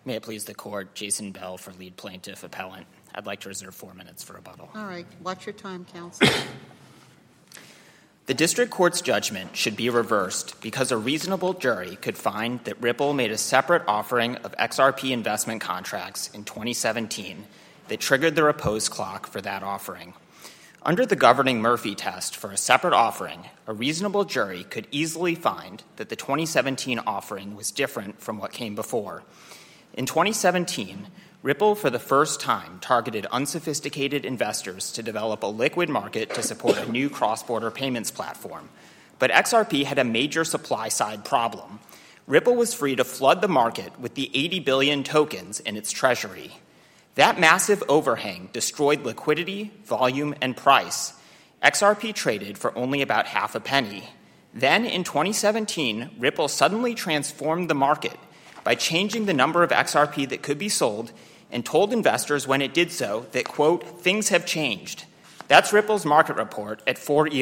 May it please the Court, Jason Bell for lead plaintiff appellant. I'd like to reserve 4 minutes for rebuttal. All right. Watch your time, counsel. The district court's judgment should be reversed because a reasonable jury could find that Ripple made a separate offering of XRP investment contracts in 2017 that triggered the repose clock for that offering. Under the governing Murphy test for a separate offering, a reasonable jury could easily find that the 2017 offering was different from what came before. In 2017, Ripple for the first time targeted unsophisticated investors to develop a liquid market to support a new cross-border payments platform. But XRP had a major supply-side problem. Ripple was free to flood the market with the 80 billion tokens in its treasury. That massive overhang destroyed liquidity, volume, and price. XRP traded for only about half a penny. Then, in 2017, Ripple suddenly transformed the market by changing the number of XRP that could be sold and told investors when it did so that, quote, things have changed. That's Ripple's market report at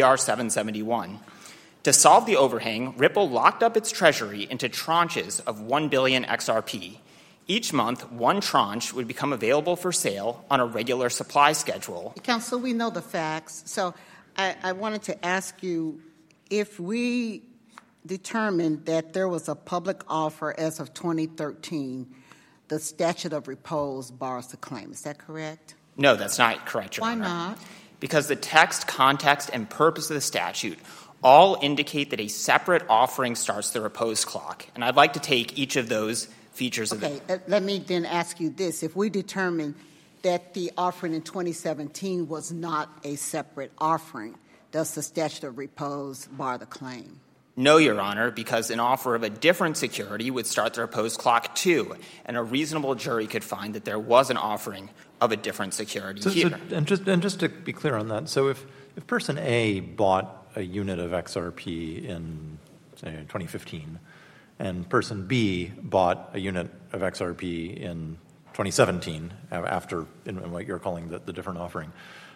4ER771. To solve the overhang, Ripple locked up its treasury into tranches of 1 billion XRP. Each month, one tranche would become available for sale on a regular supply schedule. Counsel, we know the facts. So I wanted to ask you, if we determined that there was a public offer as of 2013, the statute of repose bars the claim. Is that correct? No, that's not correct, Your Honor. Why not? Because the text, context, and purpose of the statute all indicate that a separate offering starts the repose clock. And I'd like to take each of those features of Okay, let me then ask you this. If we determine that the offering in 2017 was not a separate offering, does the statute of repose bar the claim? No, Your Honor, because an offer of a different security would start the repose clock too, and a reasonable jury could find that there was an offering of a different security here. And just to be clear on that, so if person A bought a unit of XRP in, say, 2015, and person B bought a unit of XRP in 2017, after in what you're calling the different offering,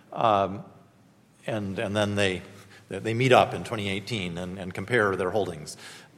and then they meet up in 2018 and compare their holdings.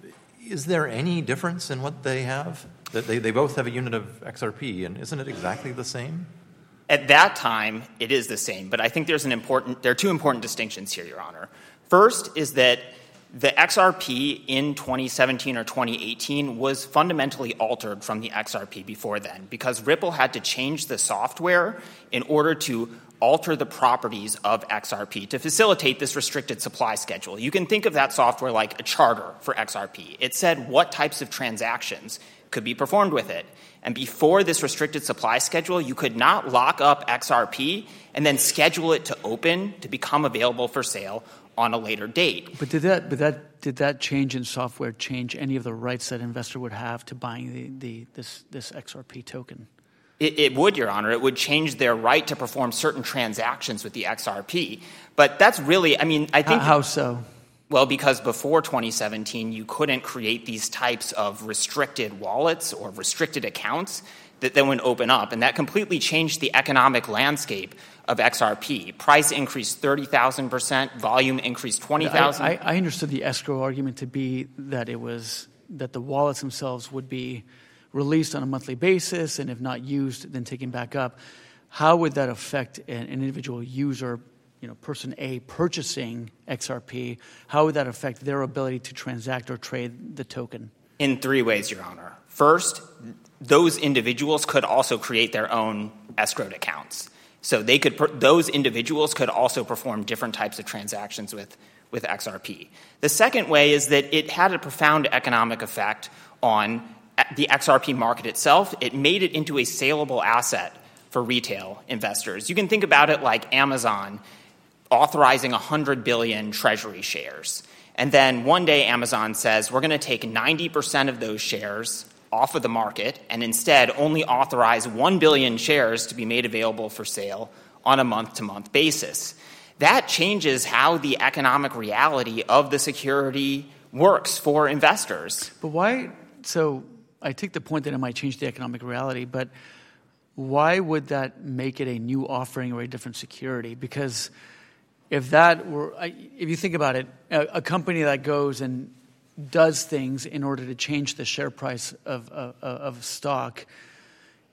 Is there any difference in what they have? That they both have a unit of XRP, and isn't it exactly the same? At that time, it is the same, but I think there are two important distinctions here, Your Honor. First is that the XRP in 2017 or 2018 was fundamentally altered from the XRP before then because Ripple had to change the software in order to alter the properties of XRP to facilitate this restricted supply schedule. You can think of that software like a charter for XRP. It said what types of transactions could be performed with it. And before this restricted supply schedule, you could not lock up XRP and then schedule it to open to become available for sale on a later date. But did that change in software change any of the rights that an investor would have to buying this XRP token? It would, Your Honor. It would change their right to perform certain transactions with the XRP. But that's really, I think... How so? Well, because before 2017, you couldn't create these types of restricted wallets or restricted accounts that then would open up. And that completely changed the economic landscape of XRP. Price increased 30,000%, volume increased 20,000. I understood the escrow argument to be that that the wallets themselves would be released on a monthly basis, and if not used, then taken back up. How would that affect an individual user, person A purchasing XRP? How would that affect their ability to transact or trade the token? In three ways, Your Honor. First, those individuals could also create their own escrowed accounts. So those individuals could also perform different types of transactions with XRP. The second way is that it had a profound economic effect on the XRP market itself. It made it into a saleable asset for retail investors. You can think about it like Amazon authorizing 100 billion treasury shares. And then one day Amazon says, we're going to take 90% of those shares off of the market and instead only authorize 1 billion shares to be made available for sale on a month-to-month basis. That changes how the economic reality of the security works for investors. But why? So I take the point that it might change the economic reality, but why would that make it a new offering or a different security? Because if you think about it, a company that goes and does things in order to change the share price of stock,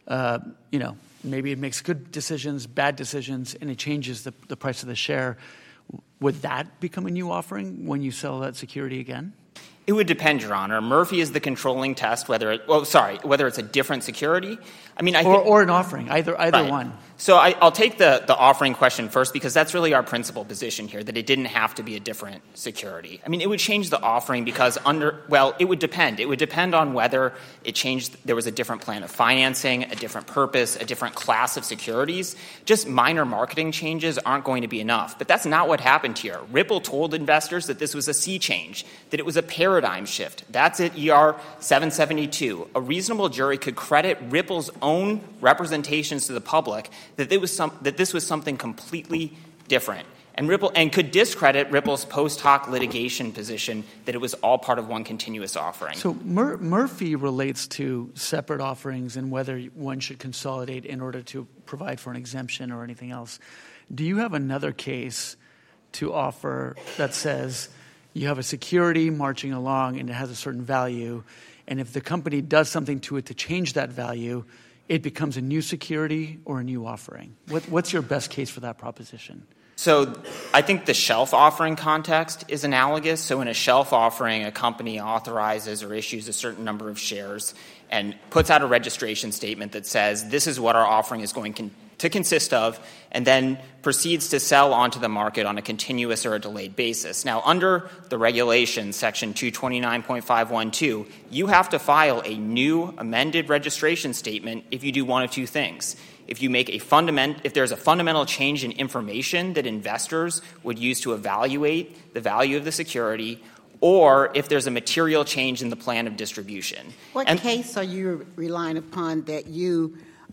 maybe it makes good decisions, bad decisions, and it changes the price of the share. Would that become a new offering when you sell that security again? It would depend, Your Honor. Murphy is the controlling test, whether it's a different security. I mean, or an offering, either right. one. So I'll take the offering question first, because that's really our principal position here, that it didn't have to be a different security. I mean, it would change the offering because it would depend. It would depend on whether it changed, there was a different plan of financing, a different purpose, a different class of securities. Just minor marketing changes aren't going to be enough. But that's not what happened here. Ripple told investors that this was a sea change, that it was a paradigm shift. That's at ER 772. A reasonable jury could credit Ripple's own representations to the public that this was something completely different, and could discredit Ripple's post hoc litigation position that it was all part of one continuous offering. So Murphy relates to separate offerings and whether one should consolidate in order to provide for an exemption or anything else. Do you have another case to offer that says you have a security marching along and it has a certain value, and if the company does something to it to change that value, it becomes a new security or a new offering? What's your best case for that proposition? So I think the shelf offering context is analogous. So in a shelf offering, a company authorizes or issues a certain number of shares and puts out a registration statement that says this is what our offering is going to consist of, and then proceeds to sell onto the market on a continuous or a delayed basis. Now, under the regulation, section 229.512, you have to file a new amended registration statement if you do one of two things. If you make if there's a fundamental change in information that investors would use to evaluate the value of the security, or if there's a material change in the plan of distribution. What case are you relying upon that you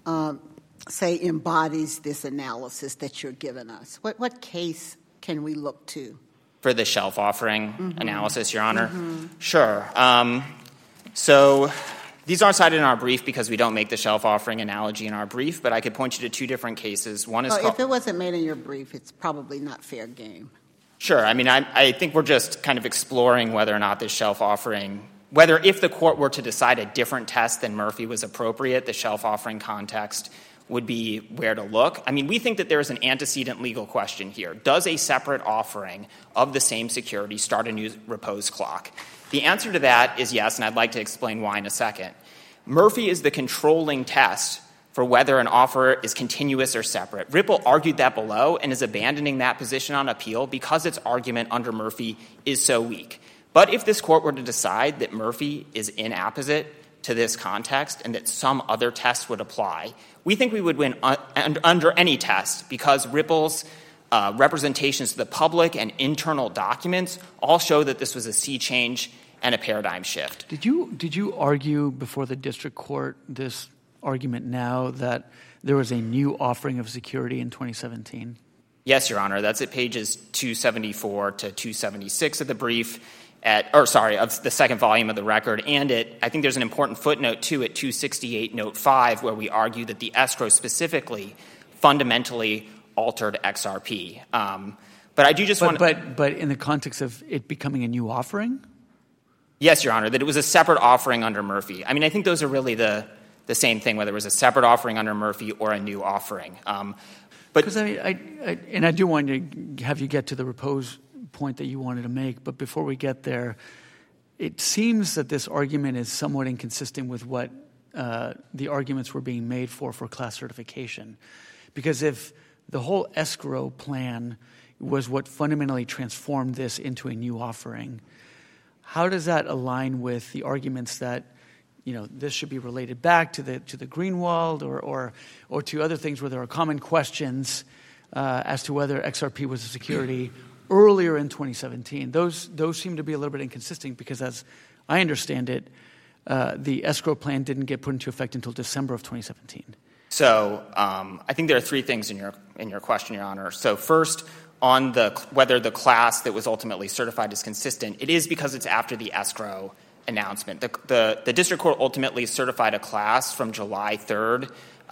say embodies this analysis that you're giving us? What case can we look to? For the shelf offering analysis, Your Honor? Sure. So these aren't cited in our brief because we don't make the shelf offering analogy in our brief, but I could point you to two different cases. One is if it wasn't made in your brief, it's probably not fair game. Sure. I mean, I think we're just kind of exploring whether or not this shelf offering, if the court were to decide a different test than Murphy was appropriate, the shelf offering context would be where to look. I mean, we think that there is an antecedent legal question here. Does a separate offering of the same security start a new repose clock? The answer to that is yes, and I'd like to explain why in a second. Murphy is the controlling test for whether an offer is continuous or separate. Ripple argued that below and is abandoning that position on appeal because its argument under Murphy is so weak. But if this court were to decide that Murphy is inapposite to this context and that some other test would apply, we think we would win under any test because Ripple's representations to the public and internal documents all show that this was a sea change and a paradigm shift. Did you argue before the district court this argument now that there was a new offering of security in 2017? Yes, Your Honor. That's at pages 274 to 276 of the brief, of the second volume of the record. And I think there's an important footnote, too, at 268 note 5, where we argue that the escrow specifically fundamentally altered XRP. But I do just want to... But in the context of it becoming a new offering? Yes, Your Honor, that it was a separate offering under Murphy. I mean, I think those are really the same thing, whether it was a separate offering under Murphy or a new offering. Because I do want to have you get to the repose point that you wanted to make, but before we get there, it seems that this argument is somewhat inconsistent with what the arguments were being made for class certification. Because if the whole escrow plan was what fundamentally transformed this into a new offering, how does that align with the arguments that this should be related back to the Greenwald or to other things where there are common questions as to whether XRP was a security earlier in 2017? Those seem to be a little bit inconsistent because, as I understand it, the escrow plan didn't get put into effect until December of 2017. So I think there are three things in your question, Your Honor. So first, on whether the class that was ultimately certified is consistent, it is because it's after the escrow announcement. The district court ultimately certified a class from July 3rd,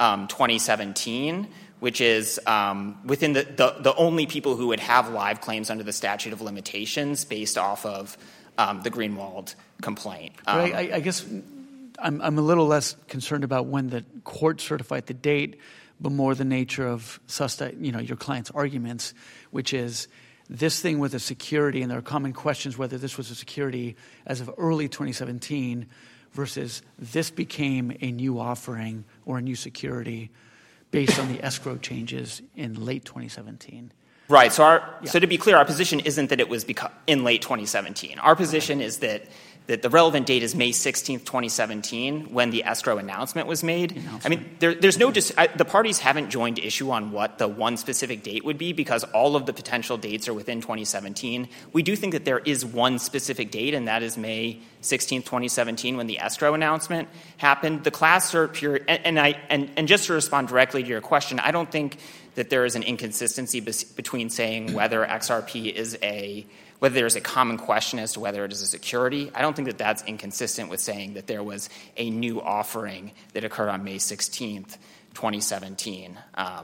2017, which is within the only people who would have live claims under the statute of limitations based off of the Greenwald complaint. I guess I'm a little less concerned about when the court certified the date, but more the nature of your client's arguments, which is this thing with a security, and there are common questions whether this was a security as of early 2017 versus this became a new offering or a new security based on the escrow changes in late 2017. Right. So to be clear, our position isn't that it was in late 2017. Our position is that the relevant date is May 16th, 2017, when the escrow announcement was made. I mean, there's no the parties haven't joined issue on what the one specific date would be because all of the potential dates are within 2017. We do think that there is one specific date, and that is May 16th, 2017, when the escrow announcement happened. The class cert period, and just to respond directly to your question, I don't think that there is an inconsistency between saying whether XRP is whether there's a common question as to whether it is a security. I don't think that that's inconsistent with saying that there was a new offering that occurred on May 16th, 2017.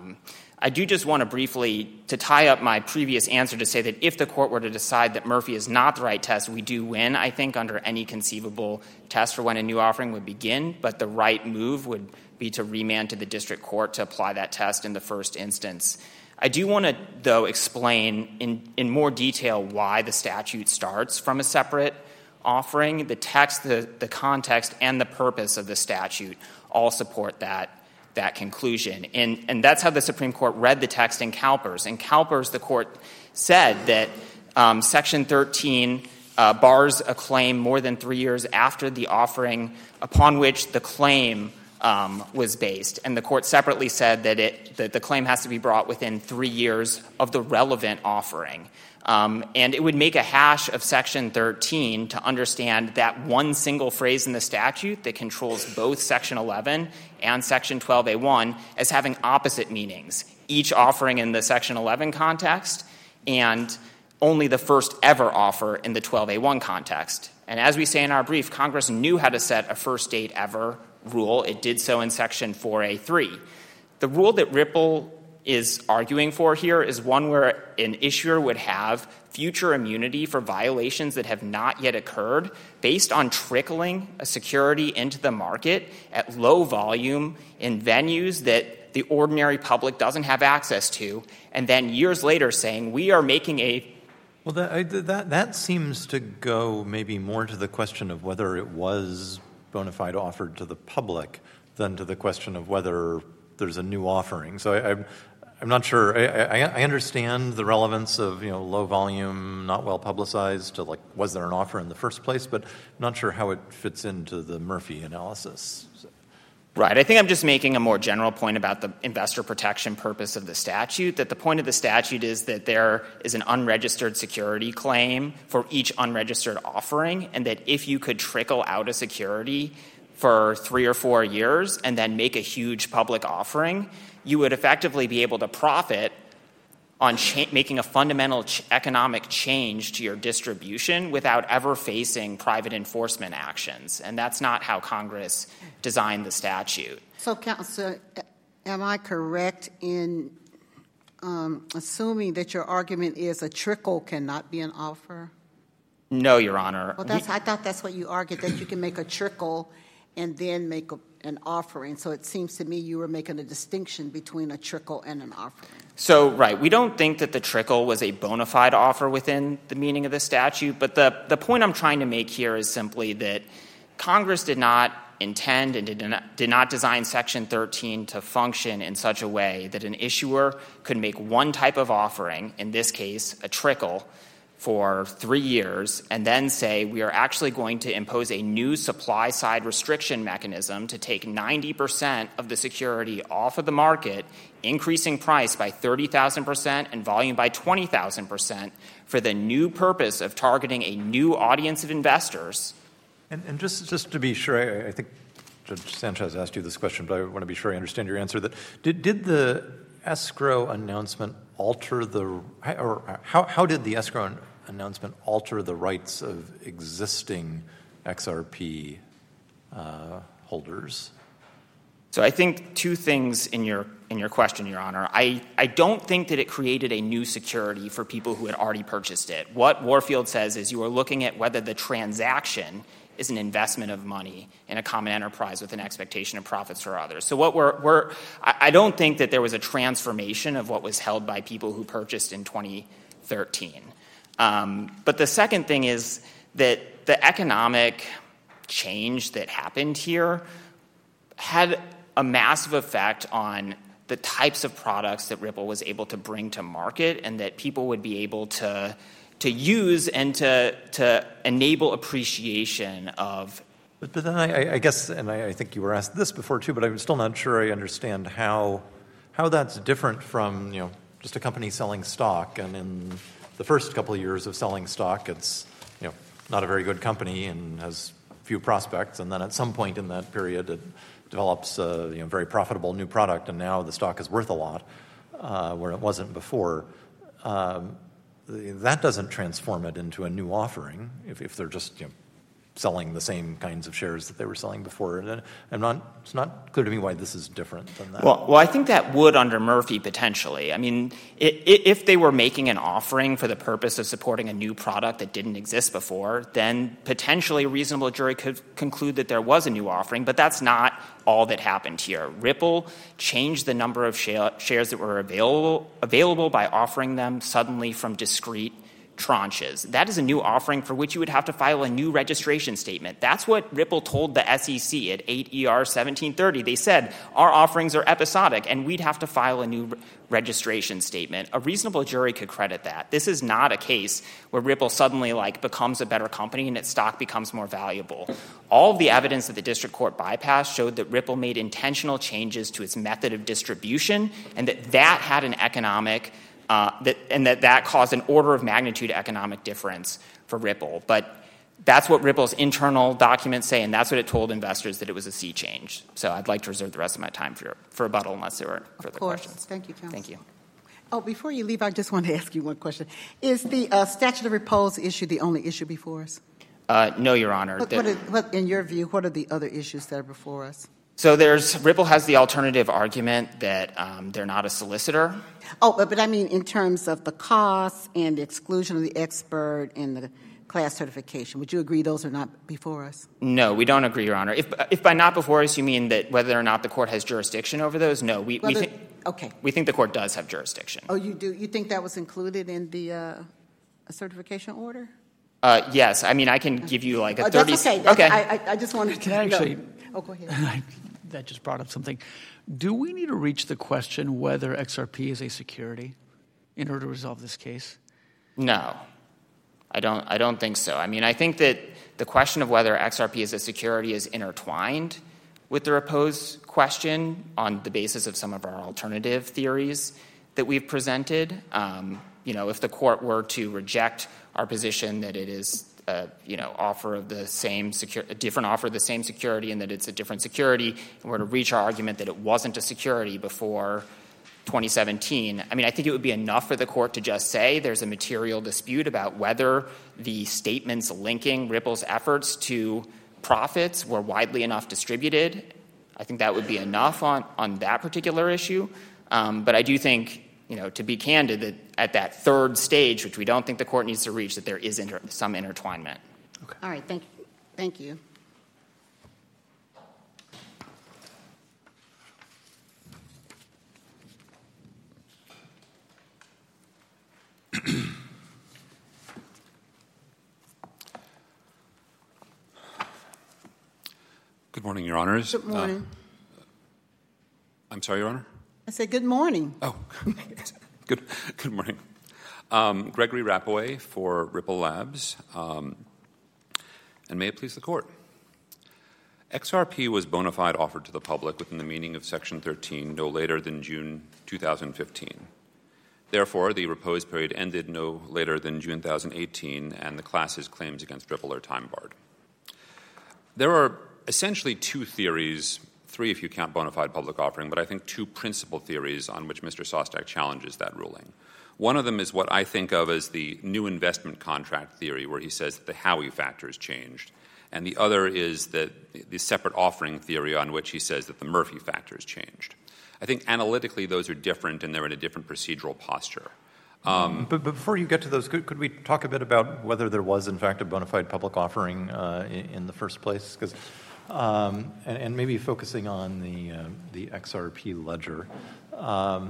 I do just want to briefly, to tie up my previous answer, to say that if the court were to decide that Murphy is not the right test, we do win, I think, under any conceivable test for when a new offering would begin, but the right move would be to remand to the district court to apply that test in the first instance. I do want to, though, explain in more detail why the statute starts from a separate offering. The text, the context, and the purpose of the statute all support that conclusion. And that's how the Supreme Court read the text in CalPERS. In CalPERS, the court said that Section 13 bars a claim more than 3 years after the offering upon which the claim was based. And the court separately said that the claim has to be brought within 3 years of the relevant offering. And it would make a hash of Section 13 to understand that one single phrase in the statute that controls both Section 11 and Section 12A1 as having opposite meanings, each offering in the Section 11 context and only the first ever offer in the 12A1 context. And as we say in our brief, Congress knew how to set a first date ever rule. It did so in Section 4A3. The rule that Ripple is arguing for here is one where an issuer would have future immunity for violations that have not yet occurred based on trickling a security into the market at low volume in venues that the ordinary public doesn't have access to, and then years later saying, we are making a... Well, that seems to go maybe more to the question of whether it was bona fide offered to the public than to the question of whether there's a new offering. So I'm not sure. I understand the relevance of low volume, not well publicized to was there an offer in the first place, but I'm not sure how it fits into the Murphy analysis. Right. I think I'm just making a more general point about the investor protection purpose of the statute, that the point of the statute is that there is an unregistered security claim for each unregistered offering, and that if you could trickle out a security for 3 or 4 years and then make a huge public offering, you would effectively be able to profit on making a fundamental economic change to your distribution without ever facing private enforcement actions. And that's not how Congress designed the statute. So, Counselor, am I correct in assuming that your argument is a trickle cannot be an offer? No, Your Honor. Well, I thought that's what you argued, that you can make a trickle and then make an offering. So it seems to me you were making a distinction between a trickle and an offering. So, right, we don't think that the trickle was a bona fide offer within the meaning of the statute, but the point I'm trying to make here is simply that Congress did not intend and did not design Section 13 to function in such a way that an issuer could make one type of offering, in this case a trickle, for 3 years and then say we are actually going to impose a new supply-side restriction mechanism to take 90% of the security off of the market, increasing price by 30,000% and volume by 20,000% for the new purpose of targeting a new audience of investors. And just to be sure, I think Judge Sanchez asked you this question, but I want to be sure I understand your answer. That did the escrow announcement alter how did the escrow announcement alter the rights of existing XRP holders? So I think two things in your question, Your Honor. I don't think that it created a new security for people who had already purchased it. What Warfield says is you are looking at whether the transaction is an investment of money in a common enterprise with an expectation of profits for others. So I don't think that there was a transformation of what was held by people who purchased in 2013. But the second thing is that the economic change that happened here had a massive effect on the types of products that Ripple was able to bring to market and that people would be able to use and to enable appreciation of. But then I guess, and I think you were asked this before too, but I'm still not sure I understand how that's different from, just a company selling stock. And in the first couple of years of selling stock, it's, not a very good company and has few prospects. And then at some point in that period, it develops a very profitable new product, and now the stock is worth a lot, where it wasn't before. That doesn't transform it into a new offering if they're just selling the same kinds of shares that they were selling before. And it's not clear to me why this is different than that. Well, I think that would under Murphy potentially. I mean, if they were making an offering for the purpose of supporting a new product that didn't exist before, then potentially a reasonable jury could conclude that there was a new offering, but that's not all that happened here. Ripple changed the number of shares that were available by offering them suddenly from discrete tranches. That is a new offering for which you would have to file a new registration statement. That's what Ripple told the SEC at 8 ER 1730. They said, our offerings are episodic, and we'd have to file a new registration statement. A reasonable jury could credit that. This is not a case where Ripple suddenly becomes a better company and its stock becomes more valuable. All of the evidence that the district court bypassed showed that Ripple made intentional changes to its method of distribution, and that had an economic that caused an order of magnitude economic difference for Ripple. But that's what Ripple's internal documents say, and that's what it told investors, that it was a sea change. So I'd like to reserve the rest of my time for rebuttal unless there are further questions. Thank you, counsel. Thank you. Oh, before you leave, I just want to ask you one question. Is the statute of repose issue the only issue before us? No, Your Honor. What, in your view, what are the other issues that are before us? So Ripple has the alternative argument that they're not a solicitor. Oh, but I mean in terms of the costs and the exclusion of the expert and the class certification. Would you agree those are not before us? No, we don't agree, Your Honor. If by not before us you mean that whether or not the court has jurisdiction over those, no. We think the court does have jurisdiction. Oh, you do? You think that was included in the certification order? Yes. I mean, I can give you a 30... That's okay. Okay. I just wanted to know. Oh, go ahead. That just brought up something. Do we need to reach the question whether XRP is a security in order to resolve this case? No, I don't think so. I mean, I think that the question of whether XRP is a security is intertwined with the repose question on the basis of some of our alternative theories that we've presented. If the court were to reject our position that it is offer of the same a different offer of the same security and that it's a different security, and were to reach our argument that it wasn't a security before 2017, I mean, I think it would be enough for the court to just say there's a material dispute about whether the statements linking Ripple's efforts to profits were widely enough distributed. I think that would be enough on that particular issue. But I do think, to be candid, that at that third stage, which we don't think the court needs to reach, that there is some intertwinement. Okay. All right. Thank you. Good morning, Your Honors. Good morning. I'm sorry, Your Honor? I said good morning. Oh, good morning. Gregory Rappaway for Ripple Labs. And may it please the Court. XRP was bona fide offered to the public within the meaning of Section 13 no later than June 2015. Therefore, the repose period ended no later than June 2018, and the class's claims against Ripple are time-barred. There are essentially two theories, three if you count bona fide public offering, but I think two principal theories on which Mr. Sostak challenges that ruling. One of them is what I think of as the new investment contract theory, where he says that the Howey factors changed. And the other is the separate offering theory, on which he says that the Murphy factors changed. I think analytically those are different, and they're in a different procedural posture. But before you get to those, could we talk a bit about whether there was, in fact, a bona fide public offering in the first place? Because and maybe focusing on the XRP ledger. As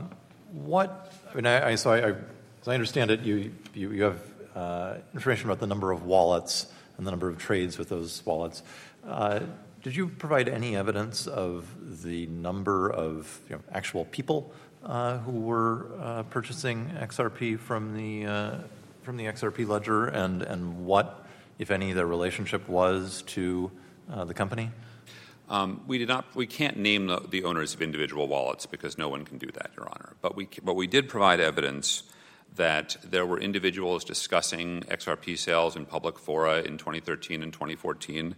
I understand it, you have information about the number of wallets and the number of trades with those wallets. Did you provide any evidence of the number of actual people who were purchasing XRP from the XRP ledger, and what, if any, their relationship was to the company? We did not. We can't name the owners of individual wallets because no one can do that, Your Honor. But we did provide evidence that there were individuals discussing XRP sales in public fora in 2013 and 2014,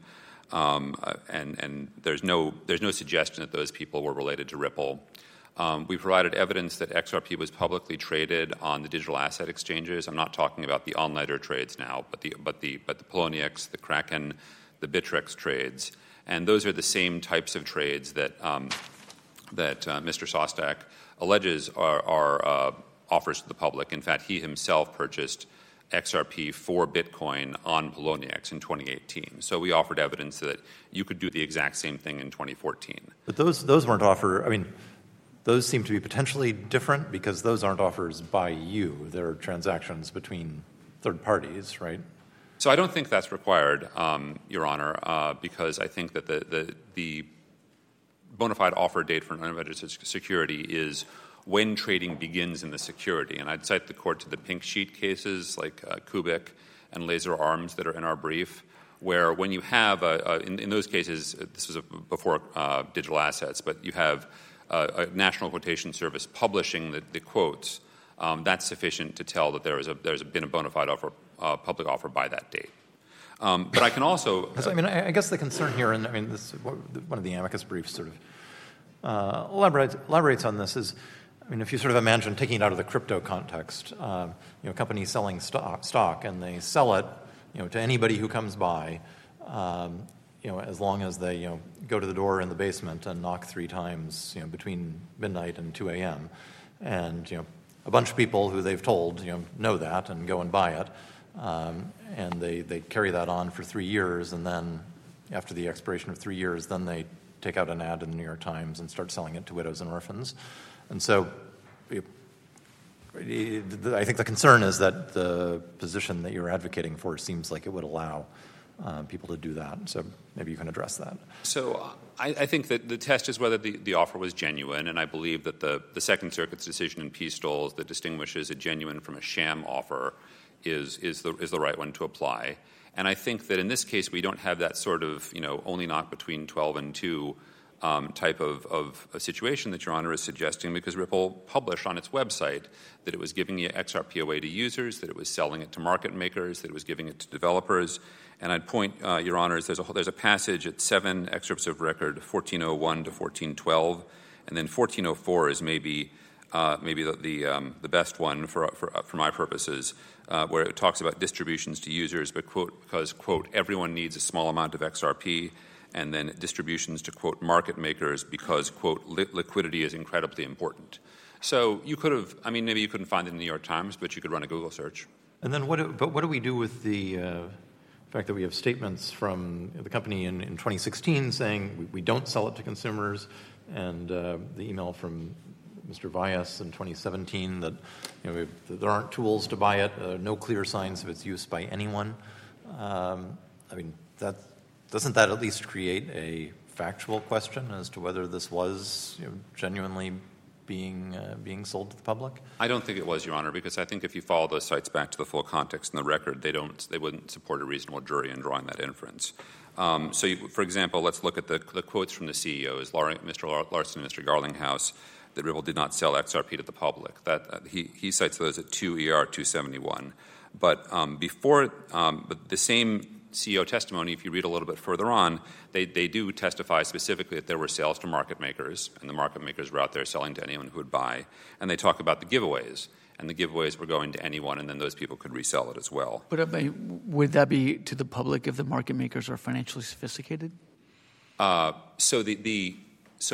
and there's no suggestion that those people were related to Ripple. We provided evidence that XRP was publicly traded on the digital asset exchanges. I'm not talking about the on-ledger trades now, but the Poloniex, the Kraken, the Bittrex trades, and those are the same types of trades that Mr. Sostak alleges are offers to the public. In fact, he himself purchased XRP for Bitcoin on Poloniex in 2018. So we offered evidence that you could do the exact same thing in 2014. But those weren't offered. I mean, those seem to be potentially different because those aren't offers by you. They're transactions between third parties, right? So I don't think that's required, Your Honor, because I think that the bona fide offer date for an unregistered security is when trading begins in the security. And I'd cite the court to the pink sheet cases like Kubik and Laser Arms that are in our brief, where when you have, in those cases, this was before digital assets, but you have a national quotation service publishing the quotes, that's sufficient to tell that there's been a bona fide offer, public offer by that date. But I can also... I guess the concern here, and this one of the amicus briefs sort of elaborates on this, is, if you sort of imagine taking it out of the crypto context, companies selling stock, and they sell it, to anybody who comes by, as long as they, go to the door in the basement and knock 3 times, between midnight and 2 a.m., and, a bunch of people who they've told, know that and go and buy it, and they carry that on for 3 years, and then after the expiration of 3 years, then they take out an ad in the New York Times and start selling it to widows and orphans. And so I think the concern is that the position that you're advocating for seems like it would allow people to do that. So maybe you can address that. So I think that the test is whether the offer was genuine, and I believe that the Second Circuit's decision in Pistols that distinguishes a genuine from a sham offer is the right one to apply. And I think that in this case we don't have that sort of, only knock between 12 and 2 type of a situation that Your Honor is suggesting, because Ripple published on its website that it was giving the XRP away to users, that it was selling it to market makers, that it was giving it to developers. And I'd point, Your Honors, there's a passage at 7 excerpts of record, 1401 to 1412, and then 1404 is maybe the best one for my purposes, where it talks about distributions to users, but because everyone needs a small amount of XRP, and then distributions to, quote, market makers because, quote, liquidity is incredibly important. So you could have, maybe you couldn't find it in the New York Times, but you could run a Google search. And then what do we do with the fact that we have statements from the company in 2016 saying we don't sell it to consumers, and the email from Mr. Vyas in 2017 that there aren't tools to buy it, no clear signs of its use by anyone? Doesn't that at least create a factual question as to whether this was genuinely being sold to the public? I don't think it was, Your Honor, because I think if you follow those sites back to the full context in the record, they wouldn't support a reasonable jury in drawing that inference. For example, let's look at the quotes from the CEOs, Mr. Larson and Mr. Garlinghouse, that Ripple did not sell XRP to the public. He cites those at 2 ER 271. But but the same CEO testimony, if you read a little bit further on, they do testify specifically that there were sales to market makers, and the market makers were out there selling to anyone who would buy. And they talk about the giveaways, and the giveaways were going to anyone, and then those people could resell it as well. But would that be to the public if the market makers are financially sophisticated? So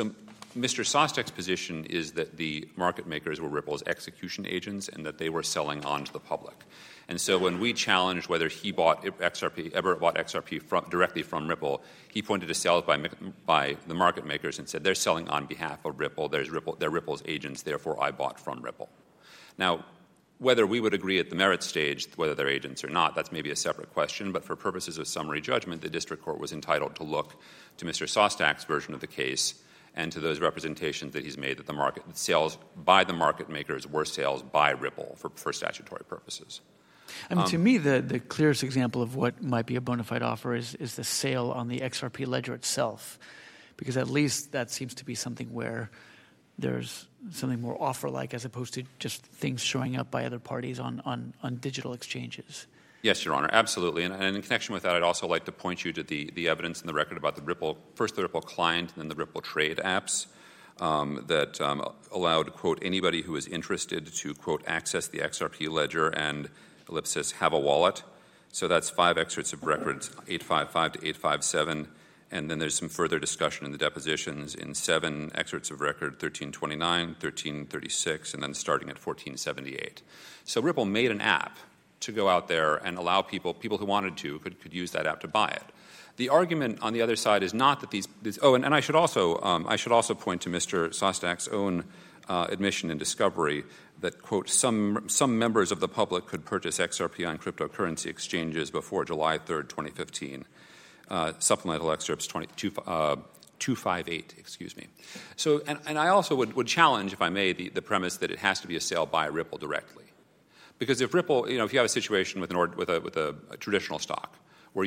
Mr. Sostek's position is that the market makers were Ripple's execution agents and that they were selling on to the public. And so when we challenged whether he bought XRP directly from Ripple, he pointed to sales by the market makers and said they're selling on behalf of Ripple. They're Ripple's agents, therefore I bought from Ripple. Now, whether we would agree at the merits stage whether they're agents or not, that's maybe a separate question. But for purposes of summary judgment, the district court was entitled to look to Mr. Sostek's version of the case and to those representations that he's made that the sales by the market makers were sales by Ripple for statutory purposes. I mean, to me, the clearest example of what might be a bona fide offer is the sale on the XRP ledger itself, because at least that seems to be something where there's something more offer-like as opposed to just things showing up by other parties on digital exchanges. Yes, Your Honor, absolutely. And in connection with that, I'd also like to point you to the evidence in the record about the Ripple client and then the Ripple Trade apps that allowed, quote, anybody who is interested to, quote, access the XRP ledger and, ellipsis, have a wallet. So that's 5 excerpts of records, 855 to 857. And then there's some further discussion in the depositions in 7 excerpts of record, 1329, 1336, and then starting at 1478. So Ripple made an app to go out there and allow people who wanted to could use that app to buy it. The argument on the other side is not that these and I should also point to Mr. Sostek's own admission in discovery that, quote, some members of the public could purchase XRP on cryptocurrency exchanges before July 3rd, 2015. Supplemental excerpts 258, excuse me. So, and I also would challenge, if I may, the premise that it has to be a sale by Ripple directly. Because if Ripple, if you have a situation with a traditional stock where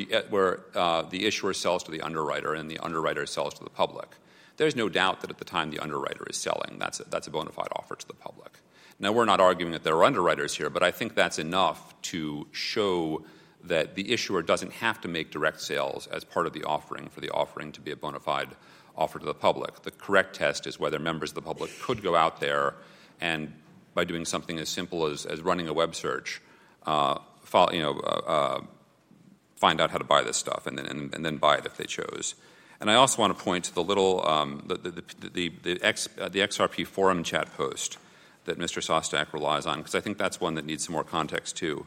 the issuer sells to the underwriter and the underwriter sells to the public, there's no doubt that at the time the underwriter is selling, that's a bona fide offer to the public. Now, we're not arguing that there are underwriters here, but I think that's enough to show that the issuer doesn't have to make direct sales as part of the offering for the offering to be a bona fide offer to the public. The correct test is whether members of the public could go out there and, by doing something as simple as running a web search, find out how to buy this stuff and then buy it if they chose. And I also want to point to the little the XRP forum chat post that Mr. Sostek relies on, because I think that's one that needs some more context too.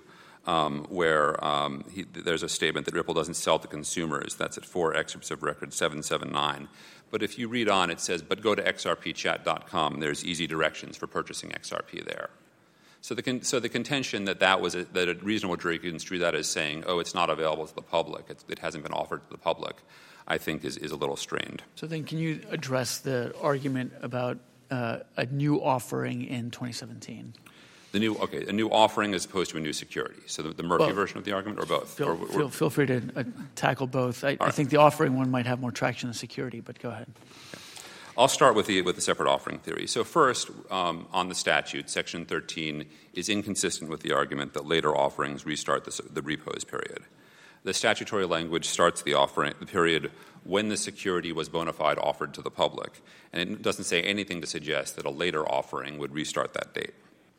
Where there's a statement that Ripple doesn't sell to consumers. That's at 4 excerpts of record 779. But if you read on, it says, but go to xrpchat.com. There's easy directions for purchasing XRP there. So the contention that that a reasonable jury could construe that as saying, oh, it's not available to the public, it hasn't been offered to the public, I think is a little strained. So then can you address the argument about a new offering in 2017? A new offering as opposed to a new security. So the Murphy version of the argument, or both? Feel free to tackle both. I think the offering one might have more traction than security, but go ahead. Okay. I'll start with the separate offering theory. So first, on the statute, Section 13 is inconsistent with the argument that later offerings restart the repose period. The statutory language starts the period when the security was bona fide offered to the public, and it doesn't say anything to suggest that a later offering would restart that date.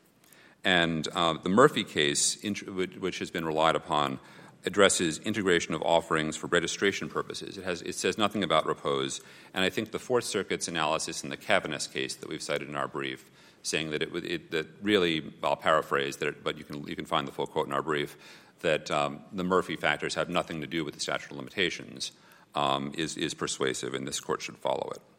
And the Murphy case, which has been relied upon, addresses integration of offerings for registration purposes. It says nothing about repose. And I think the Fourth Circuit's analysis in the Cavanis case that we've cited in our brief, saying that that really, I'll paraphrase, but you can find the full quote in our brief, that the Murphy factors have nothing to do with the statute of limitations, is persuasive, and this Court should follow it.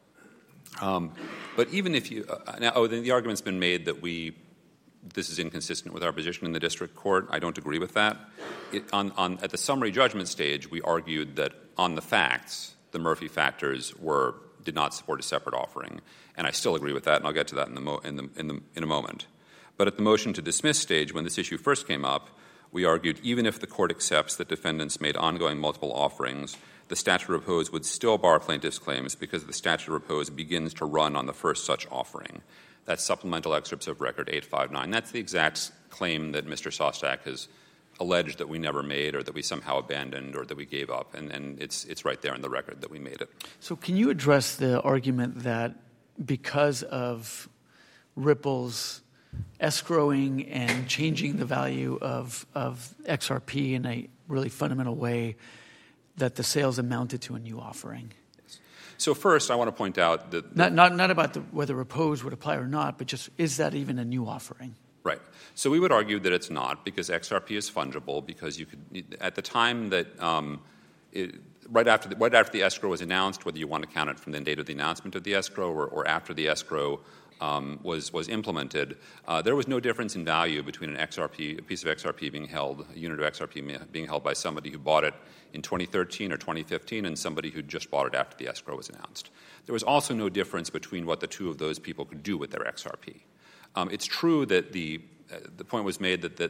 But even if you then the argument's been made that this is inconsistent with our position in the district court. I don't agree with that. At the summary judgment stage, we argued that on the facts, the Murphy factors did not support a separate offering, and I still agree with that, and I'll get to that in a moment. But at the motion to dismiss stage, when this issue first came up, we argued even if the court accepts that defendants made ongoing multiple offerings, the statute of repose would still bar plaintiffs' claims because the statute of repose begins to run on the first such offering. That's supplemental excerpts of record 859. That's the exact claim that Mr. Sostek has alleged that we never made or that we somehow abandoned or that we gave up, and it's right there in the record that we made it. So can you address the argument that because of Ripple's escrowing and changing the value of XRP in a really fundamental way, that the sales amounted to a new offering? So first, I want to point out that not about whether repose would apply or not, but just is that even a new offering? Right. So we would argue that it's not, because XRP is fungible, because you could, at the time that right after the escrow was announced, whether you want to count it from the date of the announcement of the escrow or after the escrow was implemented, there was no difference in value between a piece of XRP being held, a unit of XRP being held by somebody who bought it in 2013 or 2015 and somebody who just bought it after the escrow was announced. There was also no difference between what the two of those people could do with their XRP. It's true that the point was made that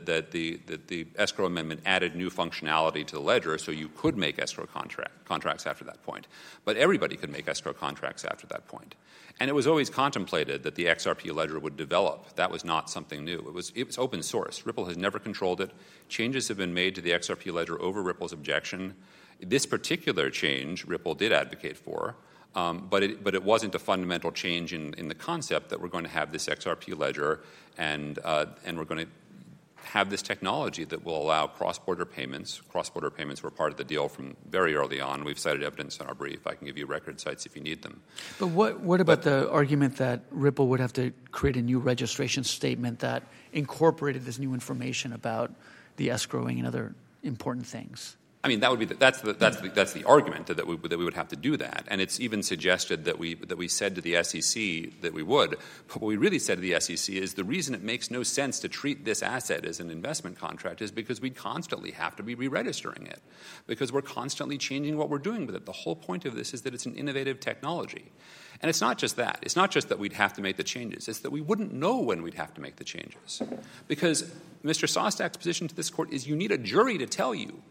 the escrow amendment added new functionality to the ledger, so you could make escrow contracts after that point. But everybody could make escrow contracts after that point. And it was always contemplated that the XRP ledger would develop. That was not something new. It was open source. Ripple has never controlled it. Changes have been made to the XRP ledger over Ripple's objection. This particular change Ripple did advocate for. But it wasn't a fundamental change in the concept that we're going to have this XRP ledger and we're going to have this technology that will allow cross-border payments. Cross-border payments were part of the deal from very early on. We've cited evidence in our brief. I can give you record sites if you need them. But what about the argument that Ripple would have to create a new registration statement that incorporated this new information about the escrowing and other important things? I mean, that would be that's the argument that we would have to do that, and it's even suggested that we said to the SEC that we would. But what we really said to the SEC is the reason it makes no sense to treat this asset as an investment contract is because we constantly have to be re-registering it, because we're constantly changing what we're doing with it. The whole point of this is that it's an innovative technology, and it's not just that. It's not just that we'd have to make the changes. It's that we wouldn't know when we'd have to make the changes, because Mr. Sostak's position to this court is you need a jury to tell you.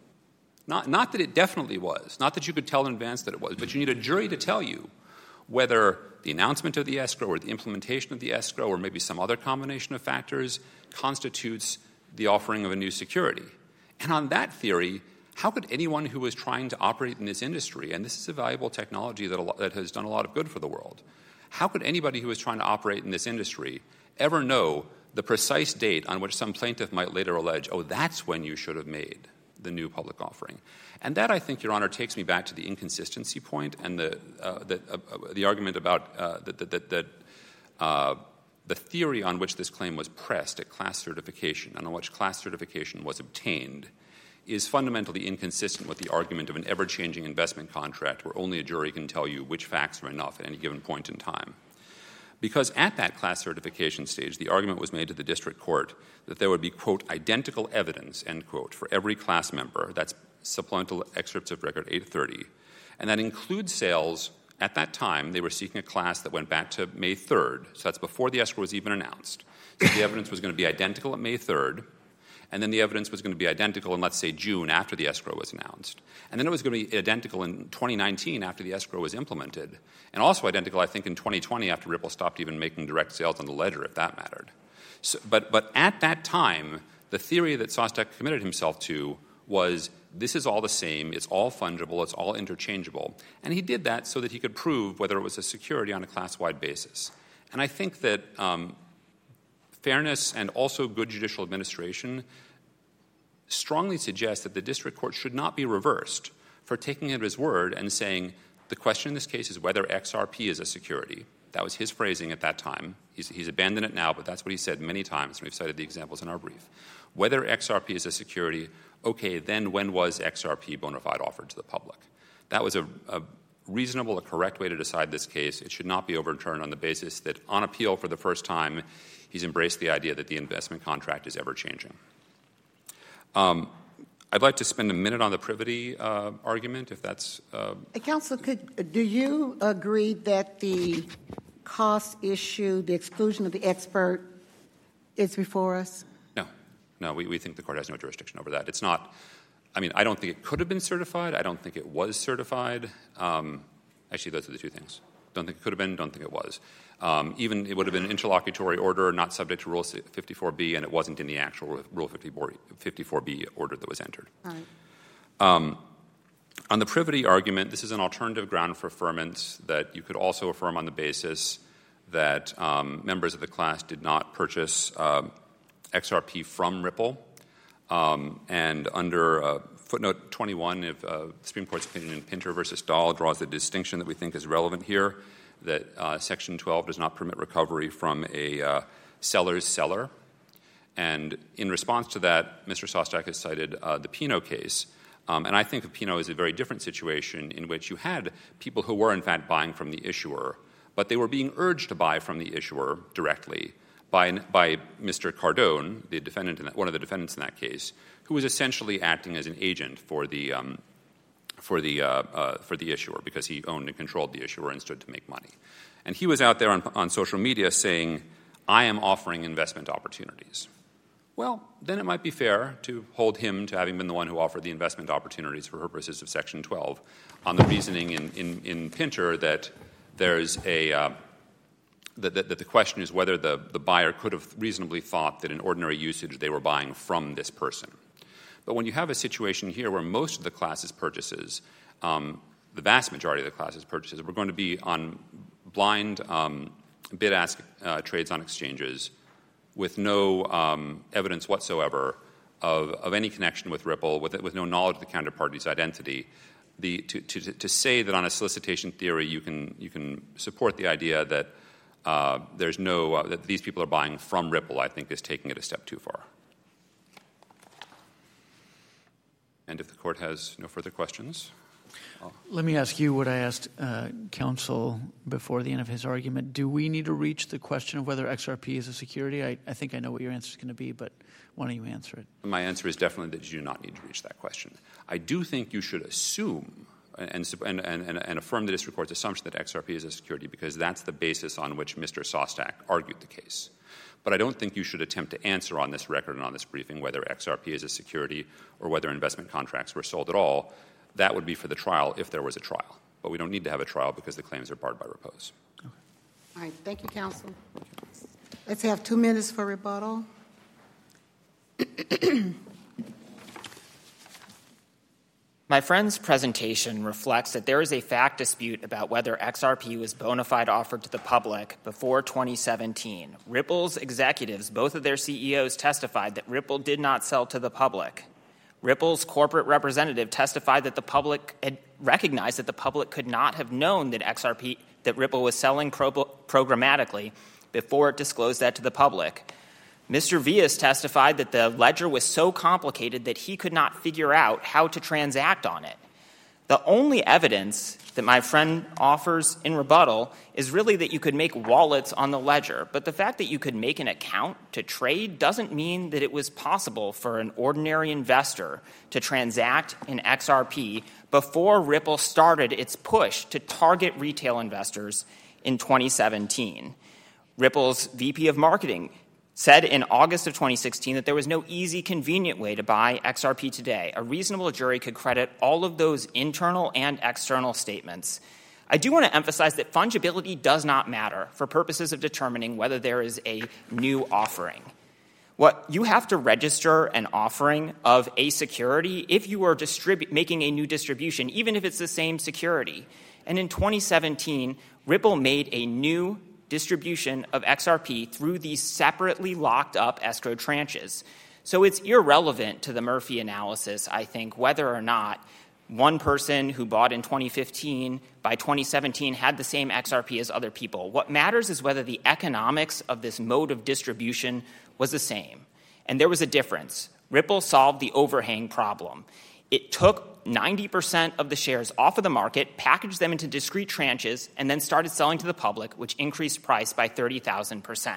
Not that it definitely was, not that you could tell in advance that it was, but you need a jury to tell you whether the announcement of the escrow or the implementation of the escrow or maybe some other combination of factors constitutes the offering of a new security. And on that theory, how could anyone who was trying to operate in this industry, and this is a valuable technology that has done a lot of good for the world, how could anybody who was trying to operate in this industry ever know the precise date on which some plaintiff might later allege, oh, that's when you should have made the new public offering? And that, I think, Your Honor, takes me back to the inconsistency point and the argument about the theory on which this claim was pressed at class certification and on which class certification was obtained is fundamentally inconsistent with the argument of an ever-changing investment contract where only a jury can tell you which facts are enough at any given point in time. Because at that class certification stage, the argument was made to the district court that there would be, quote, identical evidence, end quote, for every class member. That's supplemental excerpts of Record 830. And that includes sales. At that time, they were seeking a class that went back to May 3rd. So that's before the escrow was even announced. So the evidence was going to be identical at May 3rd. And then the evidence was going to be identical in, let's say, June after the escrow was announced. And then it was going to be identical in 2019 after the escrow was implemented. And also identical, I think, in 2020 after Ripple stopped even making direct sales on the ledger, if that mattered. So, but at that time, the theory that Sostak committed himself to was this is all the same, it's all fungible, it's all interchangeable. And he did that so that he could prove whether it was a security on a class-wide basis. And I think that fairness and also good judicial administration strongly suggests that the district court should not be reversed for taking him at his word and saying the question in this case is whether XRP is a security. That was his phrasing at that time. He's abandoned it now, but that's what he said many times, and we've cited the examples in our brief. Whether XRP is a security, okay, then when was XRP bona fide offered to the public? That was a reasonable, a correct way to decide this case. It should not be overturned on the basis that on appeal for the first time, he's embraced the idea that the investment contract is ever-changing. I'd like to spend a minute on the privity argument, if that's... Counsel, do you agree that the cost issue, the exclusion of the expert, is before us? No, we think the court has no jurisdiction over that. It's not... I mean, I don't think it could have been certified. I don't think it was certified. Actually, those are the two things. Don't think it could have been, don't think it was. Even it would have been an interlocutory order, not subject to Rule 54B, and it wasn't in the actual Rule 54B order that was entered. All right. On the privity argument, this is an alternative ground for affirmance that you could also affirm on the basis that members of the class did not purchase XRP from Ripple. And under footnote 21 of the Supreme Court's opinion in Pinter versus Dahl draws the distinction that we think is relevant here, that Section 12 does not permit recovery from a seller's seller. And in response to that, Mr. Sostak has cited the Pino case. And I think of Pino as a very different situation in which you had people who were, in fact, buying from the issuer, but they were being urged to buy from the issuer directly by Mr. Cardone, the defendant, one of the defendants in that case, who was essentially acting as an agent for the issuer because he owned and controlled the issuer and stood to make money. And he was out there on social media saying, I am offering investment opportunities. Well, then it might be fair to hold him to having been the one who offered the investment opportunities for purposes of Section 12 on the reasoning in Pinter that there's that the question is whether the buyer could have reasonably thought that in ordinary usage they were buying from this person. But when you have a situation here where most of the class's purchases, the vast majority of the class's purchases, were going to be on blind bid-ask trades on exchanges with no evidence whatsoever of any connection with Ripple, with no knowledge of the counterparty's identity, to say that on a solicitation theory you can support the idea that there's no that these people are buying from Ripple, I think, is taking it a step too far. And if the Court has no further questions. Let me ask you what I asked counsel before the end of his argument. Do we need to reach the question of whether XRP is a security? I think I know what your answer is going to be, but why don't you answer it? My answer is definitely that you do not need to reach that question. I do think you should assume and affirm the district court's assumption that XRP is a security because that's the basis on which Mr. Sostak argued the case. But I don't think you should attempt to answer on this record and on this briefing whether XRP is a security or whether investment contracts were sold at all. That would be for the trial if there was a trial. But we don't need to have a trial because the claims are barred by repose. Okay. All right. Thank you, counsel. Let's have 2 minutes for rebuttal. My friend's presentation reflects that there is a fact dispute about whether XRP was bona fide offered to the public before 2017. Ripple's executives, both of their CEOs, testified that Ripple did not sell to the public. Ripple's corporate representative testified that the public had recognized that the public could not have known that Ripple was selling programmatically before it disclosed that to the public. Mr. Vias testified that the ledger was so complicated that he could not figure out how to transact on it. The only evidence that my friend offers in rebuttal is really that you could make wallets on the ledger. But the fact that you could make an account to trade doesn't mean that it was possible for an ordinary investor to transact in XRP before Ripple started its push to target retail investors in 2017. Ripple's VP of Marketing said in August of 2016 that there was no easy, convenient way to buy XRP today. A reasonable jury could credit all of those internal and external statements. I do want to emphasize that fungibility does not matter for purposes of determining whether there is a new offering. What you have to register an offering of a security if you are making a new distribution, even if it's the same security. And in 2017, Ripple made a new distribution of XRP through these separately locked up escrow tranches. So it's irrelevant to the Murphy analysis, I think, whether or not one person who bought in 2015 by 2017 had the same XRP as other people. What matters is whether the economics of this mode of distribution was the same. And there was a difference. Ripple solved the overhang problem. It took 90% of the shares off of the market, packaged them into discrete tranches, and then started selling to the public, which increased price by 30,000%.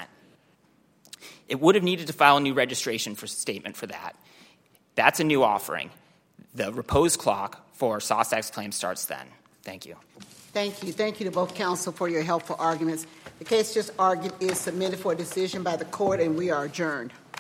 It would have needed to file a new registration statement for that. That's a new offering. The repose clock for Sostak's claim starts then. Thank you. Thank you. Thank you to both counsel for your helpful arguments. The case just argued is submitted for decision by the court, and we are adjourned.